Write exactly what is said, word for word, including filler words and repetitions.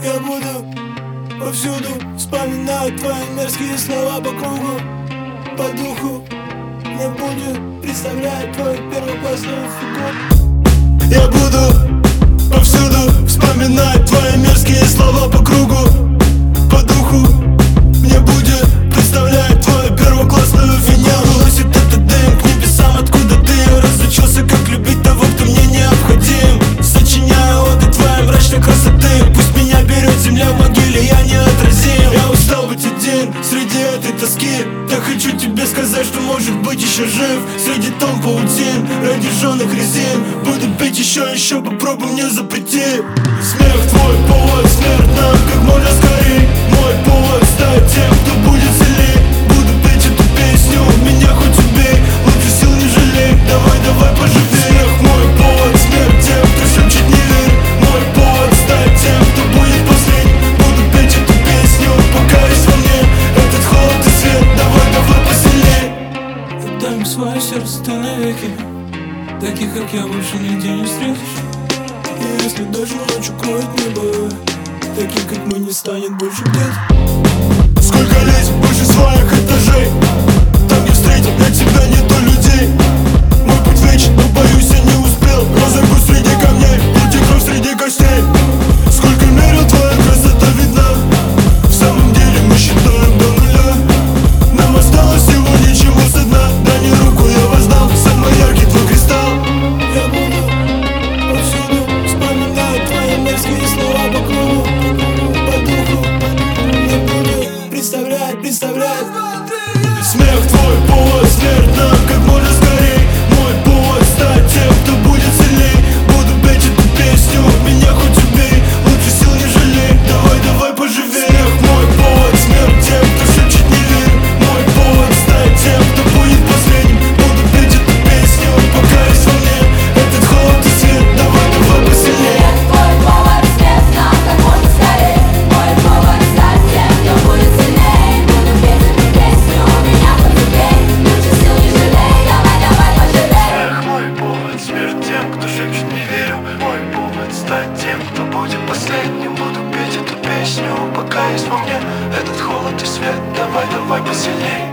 Я буду повсюду вспоминать твои мерзкие слова по кругу, по духу. Мне будет представлять твою первоклассную фигуру. Я буду повсюду вспоминать твои мерзкие слова по кругу, по духу. Мне будет представлять твою первоклассную фигуру. Носит этот дым к небесам, откуда ты разучился, как любить того, кто мне необходим. Сочиняю оды твоей мрачной красоты. Пусть меня берет земля в могиле, я неотразим. Я устал быть один среди этой тоски. Я хочу тебе сказать, что может быть еще жив среди тон паутин, ради резин. Буду пить еще, еще, попробуй мне запрети. Смех твой, повод, смерть нам как можно скорей. Мой повод стать тем, кто будет сильней. Буду петь эту песню, меня хоть убей, лучше сил не жалей. Давай, давай, поживей. Смех мой, повод, смерть тем, кто шепчет не верь. Мой повод стать тем, кто будет последний. Буду петь эту песню, пока есть во мне этот холод и свет. Давай, давай, посильней. Отдай мне свое сердце ты навеки. Таких, как я, больше нигде не встретишь. И если даже ночью кроет небо, таких, как мы, не станет больше где-то. Сколько лезть выше своих этажей, там не встретил для тебя нету людей. Мой путь вечен, но боюсь я не успел. Разорву среди камней, плоти кровь среди костей. Сколько мерил, твоя красота видна. В самом деле мы считаем до нуля. Нам осталось всего ничего со дна. Дай мне руку, я воздам самый яркий твой кристалл. Я буду повсюду вспоминать твои мерзкие слова по кругу, по духу. Мне будет представлять, представлять. Смех твой, повод, смерть нам как можно скорей. Мой повод стать тем, кто будет сильней. Буду петь эту песню, меня хоть убей, лучше сил не жалей. Давай, давай, поживей. Смех мой, повод, смерть тем, кто шепчет не верь. Мой повод стать тем, кто будет последним. Буду петь эту песню, пока есть во мне этот холод и свет. Давай, давай, посильней. Твой повод, смерть нам как можно скорей. Мой повод стать тем, кто будет сильней. Буду петь эту песню, меня хоть убей, лучше сил не жалей. Давай, давай, пожалей. Эх, мой повод, смерть тем, кто шепчет не верю. Мой повод стать тем, кто будет последним. Буду петь эту песню, пока есть во мне этот холод и свет. Давай, давай, посильней.